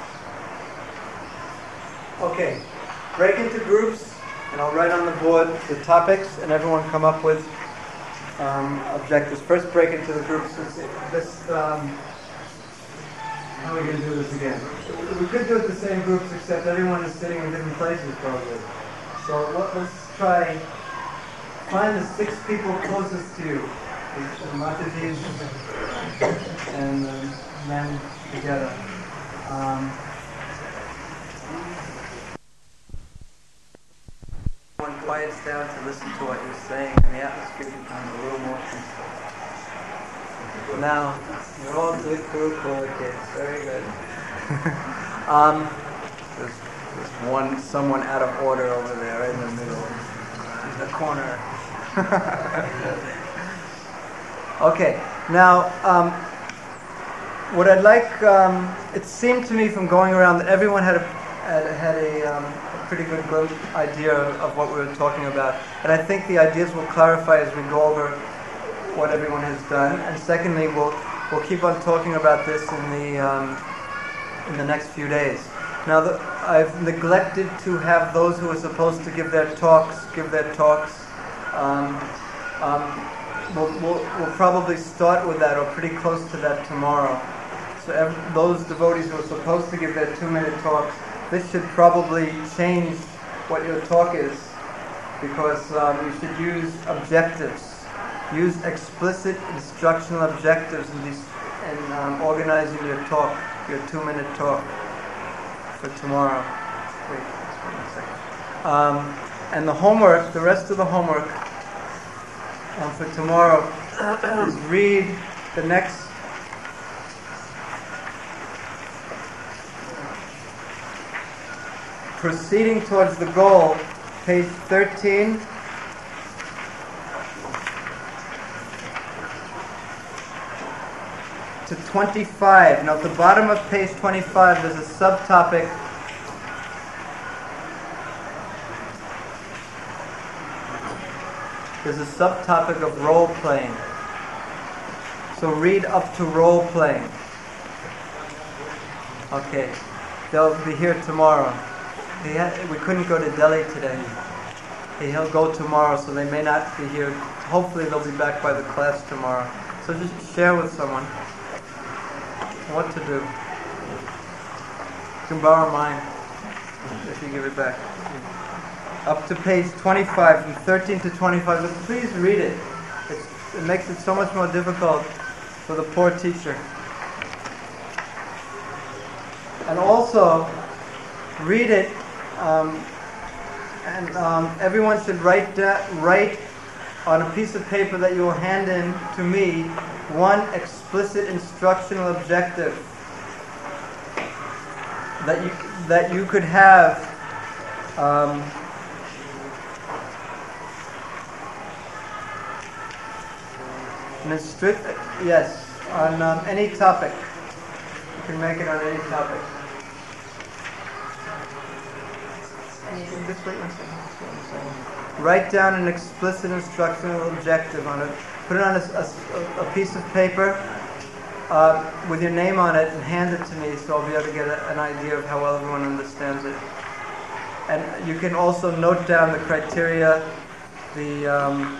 Okay, break into groups, and I'll write on the board the topics, and everyone come up with um, objectives. First, break into the groups. This, um, how are we going to do this again? We could do it the same groups, except everyone is sitting in different places, probably. So let, let's try, find the six people closest to you. The Matatis and the men together. Um, One quiets down to listen to what you're saying, and the atmosphere becomes a little more peaceful. Now, you're all good, cool, cool kids. Very good. um, there's, there's one, someone out of order over there, right in the middle, in the corner. Okay. Now, um, what I'd like, um, it seemed to me from going around that everyone had a had, had a, um, a pretty good glimpse idea of, of what we were talking about, and I think the ideas will clarify as we go over what everyone has done. And secondly, we'll we'll keep on talking about this in the um, in the next few days. Now, the, I've neglected to have those who are supposed to give their talks give their talks. Um, um, we'll, we'll we'll probably start with that, or pretty close to that, tomorrow. So every, those devotees who are supposed to give their two-minute talks, this should probably change what your talk is, because um, you should use objectives. Use explicit instructional objectives in, these, in um, organizing your talk, your two-minute talk for tomorrow. Wait, wait a second. Um, and the homework, the rest of the homework um, for tomorrow is read the next Proceeding Towards the Goal, page thirteen. To twenty-five. Now at the bottom of page twenty-five there's a subtopic there's a subtopic of role playing. So read up to role playing. Okay. They'll be here tomorrow. He ha- we couldn't go to Delhi today. He'll go tomorrow, so they may not be here. Hopefully they'll be back by the class tomorrow. So just share with someone what to do. You can borrow mine if you give it back. Up to page twenty-five, from thirteen to twenty-five. But please read it. It's, it makes it so much more difficult for the poor teacher. And also, read it, um, and um, everyone should write da- write on a piece of paper that you will hand in to me one explicit instructional objective that you that you could have um, an instru- yes on um, any topic. You can make it on any topic. Just wait one second. Write down an explicit instructional objective on it. Put it on a, a, a piece of paper uh, with your name on it and hand it to me, so I'll be able to get a, an idea of how well everyone understands it. And you can also note down the criteria, the um,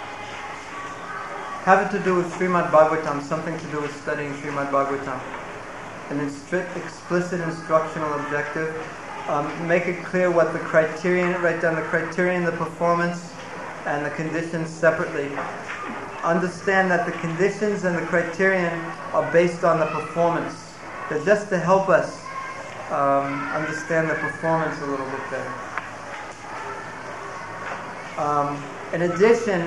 have it to do with Srimad Bhagavatam, something to do with studying Srimad Bhagavatam. An strict, explicit instructional objective. Um, make it clear what the criterion, write down the criterion, the performance, and the conditions separately. Understand that the conditions and the criterion are based on the performance. They're just to help us um, understand the performance a little bit better. Um, in addition,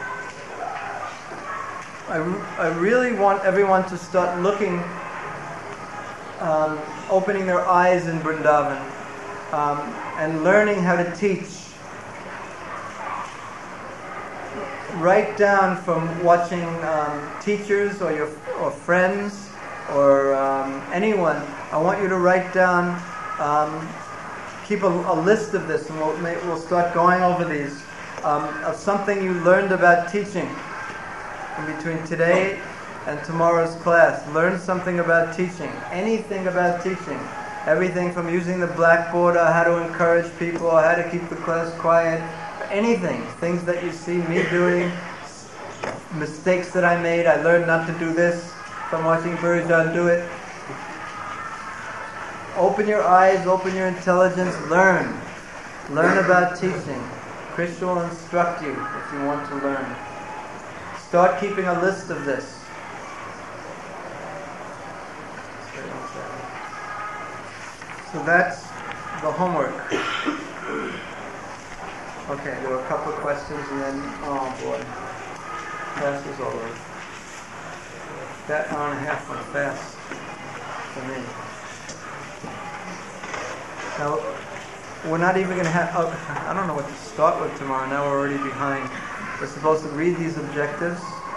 I, I really want everyone to start looking, um, opening their eyes in Vrindavan. Um, and learning how to teach. write down from watching um, teachers or your or friends or um, anyone. I want you to write down, um, keep a, a list of this, and we'll, may, we'll start going over these, um, of something you learned about teaching in between today and tomorrow's class. Learn something about teaching, anything about teaching. Everything from using the blackboard, or how to encourage people, or how to keep the class quiet, anything. Things that you see me doing, mistakes that I made. I learned not to do this from watching Burijan do it. Open your eyes, open your intelligence, learn. Learn about teaching. Krishna will instruct you if you want to learn. Start keeping a list of this. So that's the homework. Okay, there were a couple of questions and then, oh boy, class is over. That hour and a half went fast for me. Now, we're not even going to have, oh, I don't know what to start with tomorrow, now we're already behind. We're supposed to read these objectives,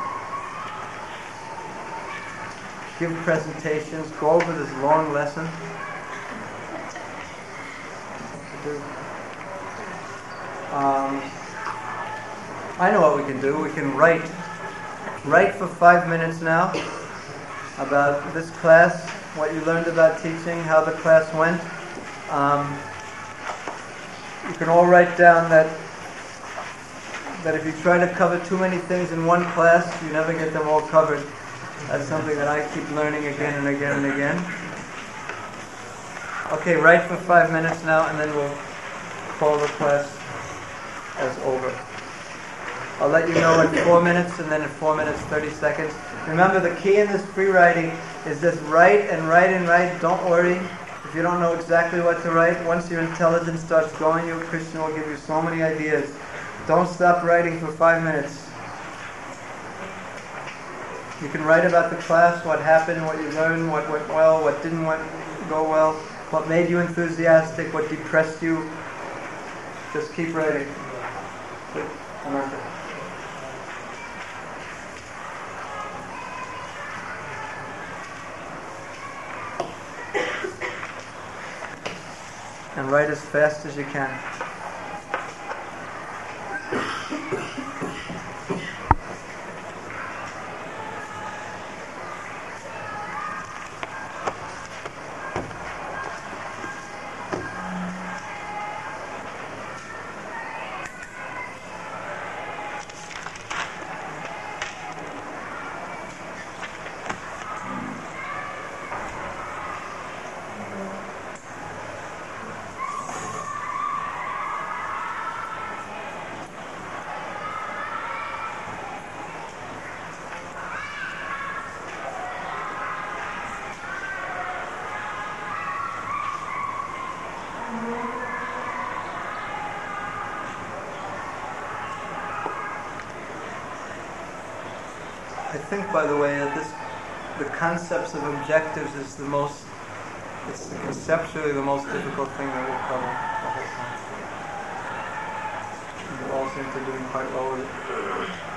give presentations, go over this long lesson. Um, I know what we can do. We can write. Write for five minutes now about this class, what you learned about teaching, how the class went. Um, you can all write down that that if you try to cover too many things in one class, you never get them all covered. That's something that I keep learning again and again and again. Okay, write for five minutes now, and then we'll call the class as over. I'll let you know in four minutes, and then in four minutes, thirty seconds. Remember, the key in this free writing is just write and write and write. Don't worry if you don't know exactly what to write. Once your intelligence starts going, you, Krishna will give you so many ideas. Don't stop writing for five minutes. You can write about the class, what happened, what you learned, what went well, what didn't go well, what made you enthusiastic, what depressed you. Just keep writing. Ananta. And write as fast as you can. I think, by the way, that this, the concepts of objectives is the most, it's the conceptually the most difficult thing that we'll cover the whole time. And you all seem to be doing quite well with it.